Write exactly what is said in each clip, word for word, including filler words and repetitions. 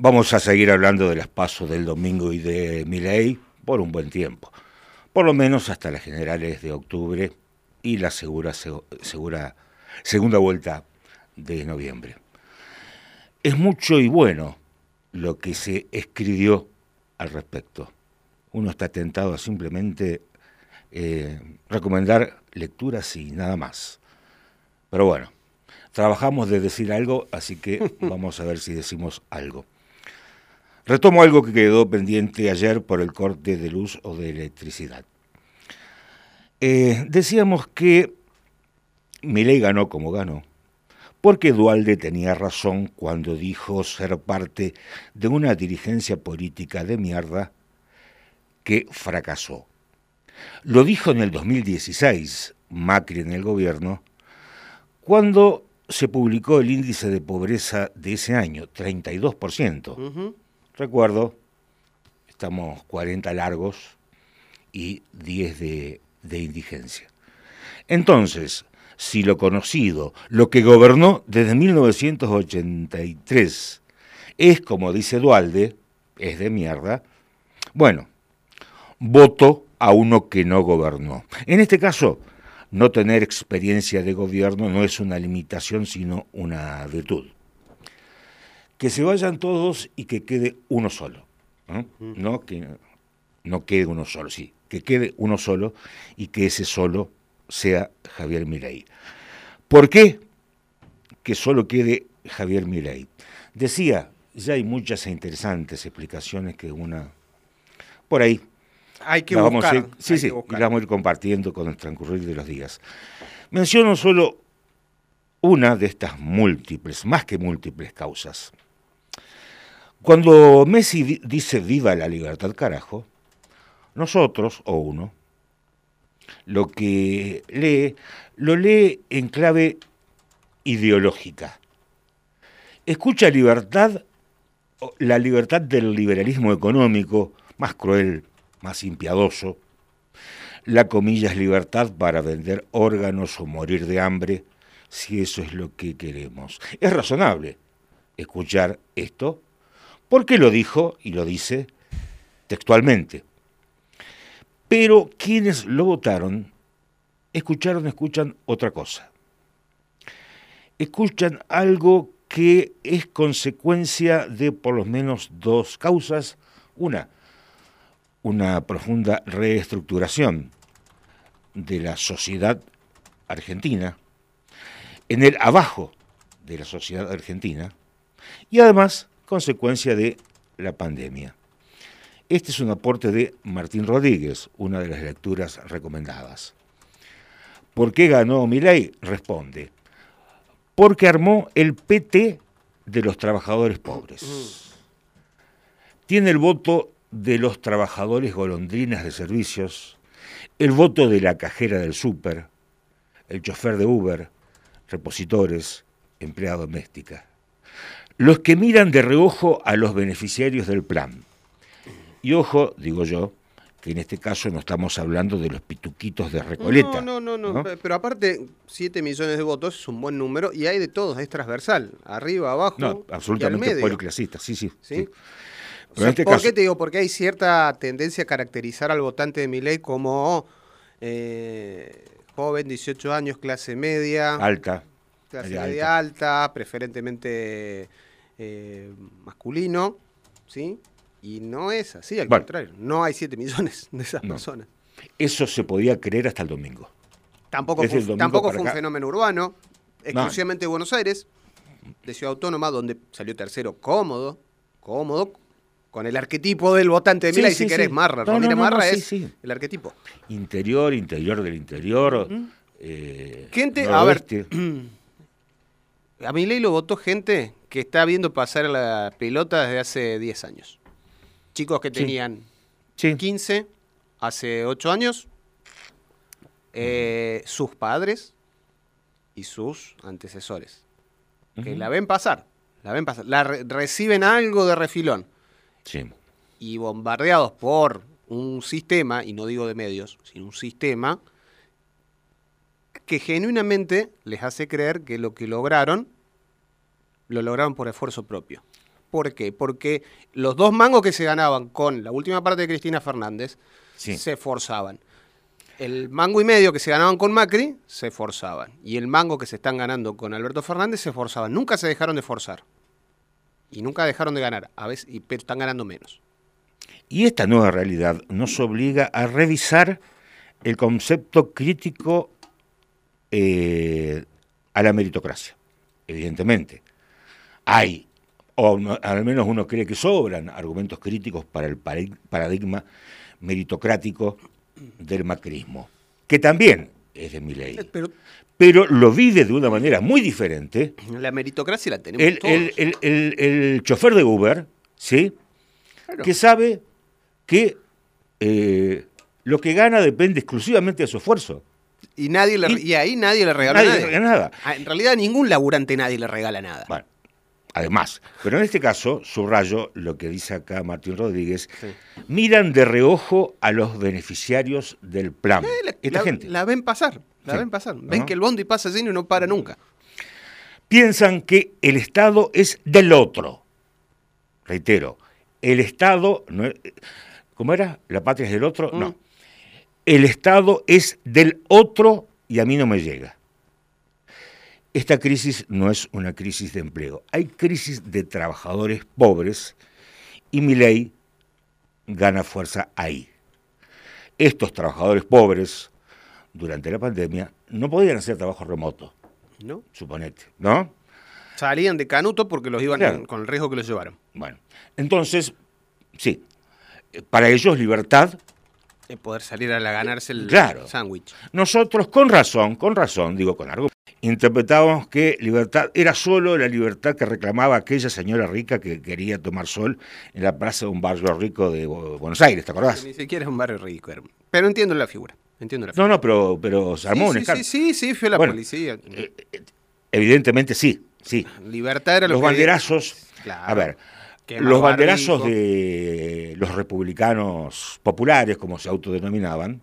Vamos a seguir hablando de las pasos del domingo y de Milei por un buen tiempo, por lo menos hasta las generales de octubre y la segura, segura segunda vuelta de noviembre. Es mucho y bueno lo que se escribió al respecto. Uno está tentado a simplemente eh, recomendar lecturas y nada más. Pero bueno, trabajamos de decir algo, así que vamos a ver si decimos algo. Retomo algo que quedó pendiente ayer por el corte de luz o de electricidad. Eh, decíamos que Milei ganó como ganó, porque Duhalde tenía razón cuando dijo ser parte de una dirigencia política de mierda que fracasó. Lo dijo en el dos mil dieciséis, Macri en el gobierno, cuando se publicó el índice de pobreza de ese año, treinta y dos por ciento. Uh-huh. Recuerdo, estamos cuarenta largos y diez de, de indigencia. Entonces, si lo conocido, lo que gobernó desde mil novecientos ochenta y tres, es como dice Duhalde, es de mierda, bueno, voto a uno que no gobernó. En este caso, no tener experiencia de gobierno no es una limitación, sino una virtud. Que se vayan todos y que quede uno solo, ¿no? No que no quede uno solo, sí, que quede uno solo y que ese solo sea Javier Milei. ¿Por qué que solo quede Javier Milei? Decía, ya hay muchas e interesantes explicaciones que una por ahí hay que buscar. Vamos a ir, sí, hay sí, que buscar. Y la vamos a ir compartiendo con el transcurrir de los días. Menciono solo una de estas múltiples, más que múltiples causas. Cuando Messi dice viva la libertad, carajo, nosotros, o uno, lo que lee, lo lee en clave ideológica. Escucha libertad, la libertad del liberalismo económico, más cruel, más impiadoso, la comilla es libertad para vender órganos o morir de hambre, si eso es lo que queremos. Es razonable escuchar esto, porque lo dijo y lo dice textualmente. Pero quienes lo votaron, escucharon, escuchan otra cosa. Escuchan algo que es consecuencia de por lo menos dos causas. Una, una profunda reestructuración de la sociedad argentina, en el abajo de la sociedad argentina, y además consecuencia de la pandemia. Este es un aporte de Martín Rodríguez, una de las lecturas recomendadas. ¿Por qué ganó Milei? Responde, porque armó el P T de los trabajadores pobres. Tiene el voto de los trabajadores golondrinas de servicios, el voto de la cajera del súper, el chofer de Uber, repositores, empleada doméstica. Los que miran de reojo a los beneficiarios del plan. Y ojo, digo yo, que en este caso no estamos hablando de los pituquitos de Recoleta. No, no, no, no, ¿no? Pero aparte, siete millones de votos es un buen número y hay de todos, es transversal, arriba, abajo, no, absolutamente y al medio. Policlasista, sí, sí. ¿Sí? sí. O sea, este ¿por caso... qué te digo? Porque hay cierta tendencia a caracterizar al votante de Milei como eh, joven, dieciocho años, clase media. Alta. Clase media, media alta. alta, preferentemente eh, masculino, ¿sí? Y no es así, al bueno, contrario. No hay siete millones de esas no. personas. Eso se podía creer hasta el domingo. Tampoco fue, domingo tampoco fue un fenómeno urbano, exclusivamente no. de Buenos Aires, de Ciudad Autónoma, donde salió tercero cómodo, cómodo, con el arquetipo del votante de Milei, sí, sí, si querés, sí. Marra. No, Romina no, no, Marra no, es sí, sí. el arquetipo. Interior, interior del interior. Uh-huh. eh, gente, noroeste. A ver, a Milei lo votó gente que está viendo pasar la pelota desde hace diez años. Chicos que tenían sí. Sí. quince, hace ocho años, eh, uh-huh. sus padres y sus antecesores, uh-huh. que la ven pasar, la ven pasar, la re- reciben algo de refilón. Sí. Y bombardeados por un sistema, y no digo de medios, sino un sistema que genuinamente les hace creer que lo que lograron, lo lograron por esfuerzo propio. ¿Por qué? Porque los dos mangos que se ganaban con la última parte de Cristina Fernández sí. se forzaban. El mango y medio que se ganaban con Macri se forzaban. Y el mango que se están ganando con Alberto Fernández se forzaban. Nunca se dejaron de forzar. Y nunca dejaron de ganar. A veces, y están ganando menos. Y esta nueva realidad nos obliga a revisar el concepto crítico eh, a la meritocracia. Evidentemente. Hay, o no, al menos uno cree que sobran argumentos críticos para el paradigma meritocrático del macrismo, que también es de Milei, pero, pero lo vive de una manera muy diferente. La meritocracia la tenemos el, todos. El, el, el, el chofer de Uber, ¿sí? Claro. Que sabe que eh, lo que gana depende exclusivamente de su esfuerzo. Y, nadie le, y, y ahí nadie le regala nadie nada. Le regala nada. En realidad a ningún laburante nadie le regala nada. Bueno, además, pero en este caso, subrayo lo que dice acá Martín Rodríguez, sí. miran de reojo a los beneficiarios del plan. Eh, la, Esta la, gente. La ven pasar, la sí. ven pasar. Ven ¿no? que el bondi pasa lleno y no para nunca. Piensan que el Estado es del otro. Reitero, el Estado, no es, ¿cómo era? ¿La patria es del otro? Mm. No. El Estado es del otro y a mí no me llega. Esta crisis no es una crisis de empleo, hay crisis de trabajadores pobres y Milei gana fuerza ahí. Estos trabajadores pobres, durante la pandemia, no podían hacer trabajo remoto, ¿no? Suponete, ¿no? Salían de canuto porque los iban claro. con el riesgo que los llevaron. Bueno, entonces, sí, para ellos libertad... Es poder salir a la ganarse el claro. sándwich. Nosotros, con razón, con razón, digo con algo, interpretábamos que libertad era solo la libertad que reclamaba aquella señora rica que quería tomar sol en la plaza de un barrio rico de Buenos Aires, ¿te acordás? Ni siquiera es un barrio rico, pero entiendo la figura. Entiendo la figura. No, no, pero, pero se armó sí, un sí, escándalo. Sí, sí, sí, fue la bueno, policía. Eh, evidentemente sí, sí. Libertad era lo Los que... banderazos, claro. a ver... Los banderazos rico. de los republicanos populares, como se autodenominaban,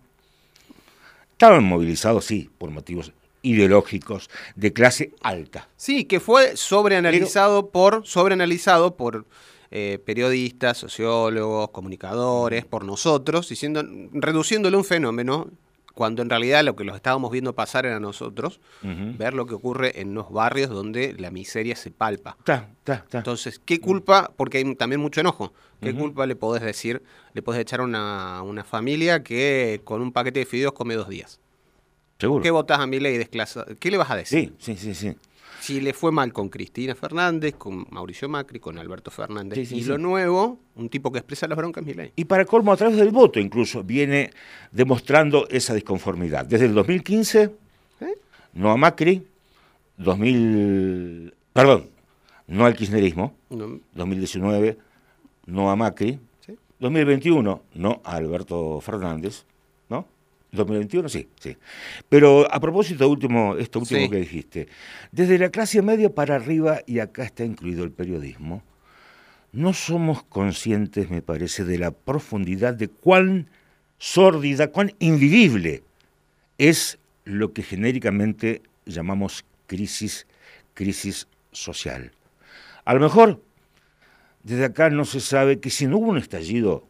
estaban movilizados, sí, por motivos ideológicos de clase alta. Sí, que fue sobreanalizado Pero, por, sobreanalizado por eh, periodistas, sociólogos, comunicadores, por nosotros, diciendo, reduciéndole un fenómeno, cuando en realidad lo que los estábamos viendo pasar era nosotros, uh-huh. ver lo que ocurre en los barrios donde la miseria se palpa. Ta, ta, ta. Entonces, ¿qué culpa? Porque hay también mucho enojo. ¿Qué uh-huh. culpa le podés decir? Le podés echar a una, una familia que con un paquete de fideos come dos días. Seguro. ¿Qué votás a Milei desclasado? ¿Qué le vas a decir? Sí, sí, sí, sí. Si le fue mal con Cristina Fernández, con Mauricio Macri, con Alberto Fernández, sí, sí, y sí. lo nuevo, un tipo que expresa las broncas, Milei. Y para colmo, a través del voto incluso, viene demostrando esa disconformidad. Desde el dos mil quince, ¿Eh? no a Macri, dos mil, perdón, no al kirchnerismo, no. dos mil diecinueve, no a Macri, ¿Sí? dos mil veintiuno, no a Alberto Fernández, ¿no? dos mil veintiuno, sí, sí. Pero a propósito de último, esto último sí. que dijiste, desde la clase media para arriba, y acá está incluido el periodismo, no somos conscientes, me parece, de la profundidad de cuán sórdida, cuán invivible es lo que genéricamente llamamos crisis, crisis social. A lo mejor, desde acá no se sabe que si no hubo un estallido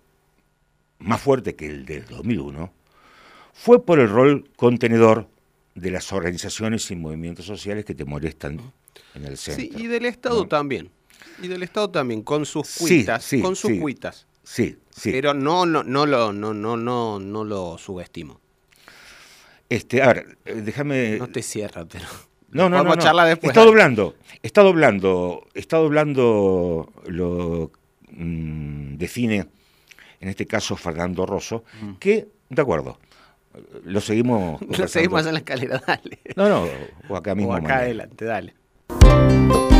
más fuerte que el del dos mil uno, fue por el rol contenedor de las organizaciones y movimientos sociales que te molestan en el centro. Sí, y del Estado ¿no? también. Y del Estado también, con sus cuitas, sí, sí, con sus sí, cuitas. Sí, sí. Pero no, no, no lo, no, no, no, no lo subestimo. Este, a ver, déjame. No te cierra, pero. No, no, Vamos no, a charlar no. después. Está doblando, está doblando, está doblando lo mmm, define, en este caso Fernando Rosso, mm. que, de acuerdo. Lo seguimos. Lo seguimos en la escalera, dale. No, no, o acá mismo. O acá mañana. Adelante, dale.